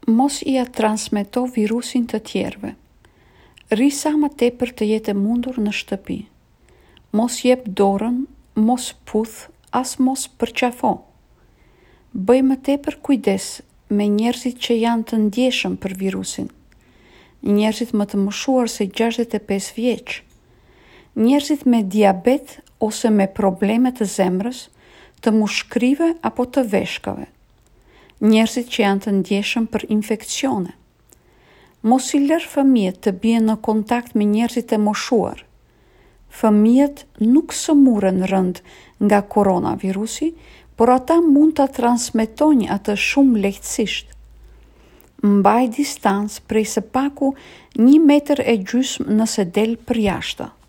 Mos ia transmeto virusin të tjerëve. Ri sa më tepër të jetë e mundur në shtëpi. Mos jep dorën, mos puth, as mos përqafo. Bëj më tepër kujdes me njerëzit që janë të ndjeshëm për virusin. Njerëzit më të moshuar se 65 vjeç. Njerëzit me diabet ose me probleme të zemrës, të mushkrive apo të veshkave. Njerëzit që janë të ndjeshëm për infekcione. Mos i lër fëmijët të bien në kontakt me njerëzit e moshuar. Fëmijët nuk sëmuren rënd nga koronavirusi, por ata mund të transmetojnë atë shumë lehtësisht. Mbaj distancë prej së paku 1,5 metra nëse del për jashtë.